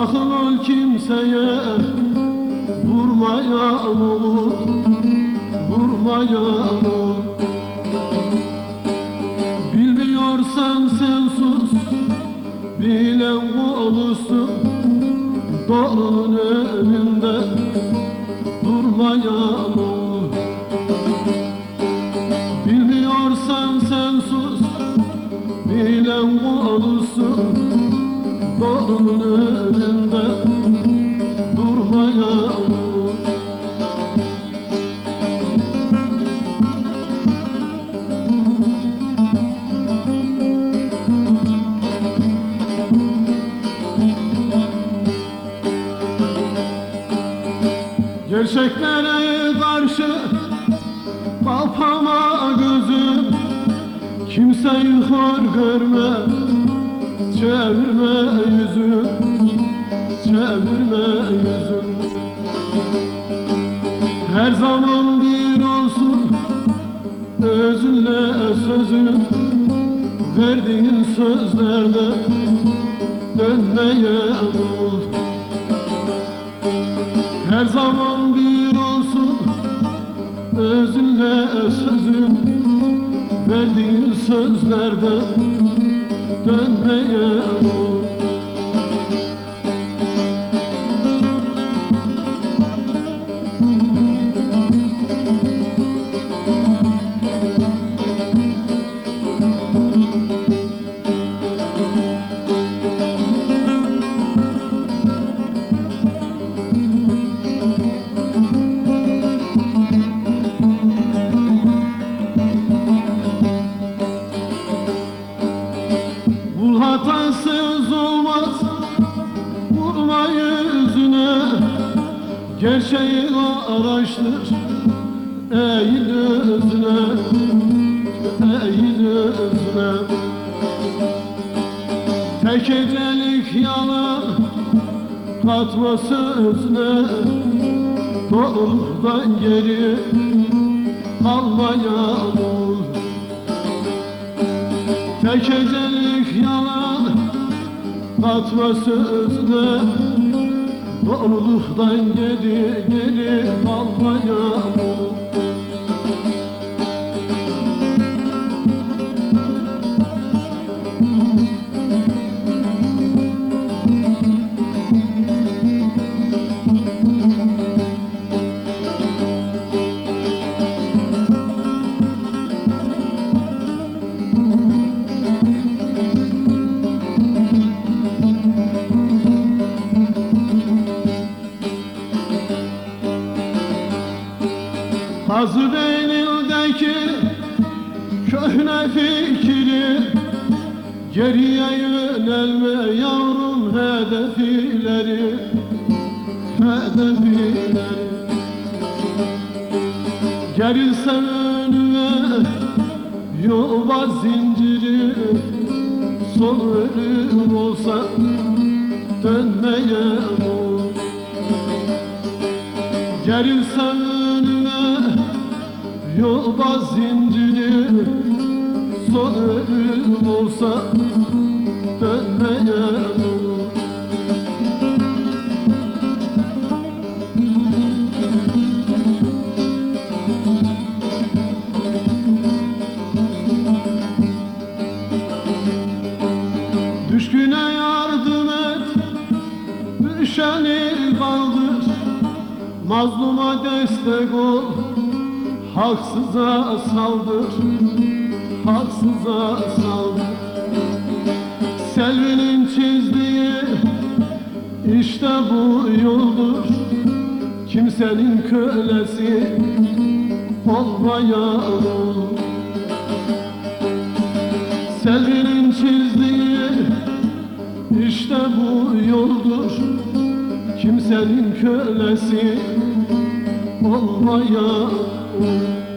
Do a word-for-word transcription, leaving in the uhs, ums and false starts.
Sakın ol kimseye vurmayan olur, vurmayan olur. Bilmiyorsan sen sus, bilen olursun. Doğrunun önünde durmayan olur. Bilmiyorsan sen sus, bilen olursun. Doğrunun önünde durmayan olur. Gerçeklere karşı kapama gözüm, kimseyi hor görme, çevirme yüzüm, çevirme yüzüm. Her zaman bir olsun özünle sözün, verdiğin sözlerde dönmeye ol. Her zaman bir olsun özünle sözün, verdiğin sözlerde dönmeye ol. Hatasız olmaz, vurma yüzüne. Gerçeği araştır, eğil özüne, eğil özüne. Tek ecelik yalan katma sözüne. Doğruluktan geri almaya ol. Tek ecelik yalan katma sözüne. Doğruluktan geri geri almaya ol. Hazır elindeki köhne fikri, geriye yönelme yavrum hedefileri, hedefileri. Gerilsen önüme yuva zinciri, son ölüm olsa dönmeye ol. Gerilsen önüme yuva zinciri, son ölüm olsa dönmeye ol. Düşküne yardım et, düşeni kaldır. Mazluma destek ol, haksıza saldır, haksıza saldır. Selvi'nin çizdiği işte bu yoldur. Kimsenin kölesi olmaya ol. Selvi'nin çizdiği işte bu yoldur. Kimsenin kölesi olmaya ol.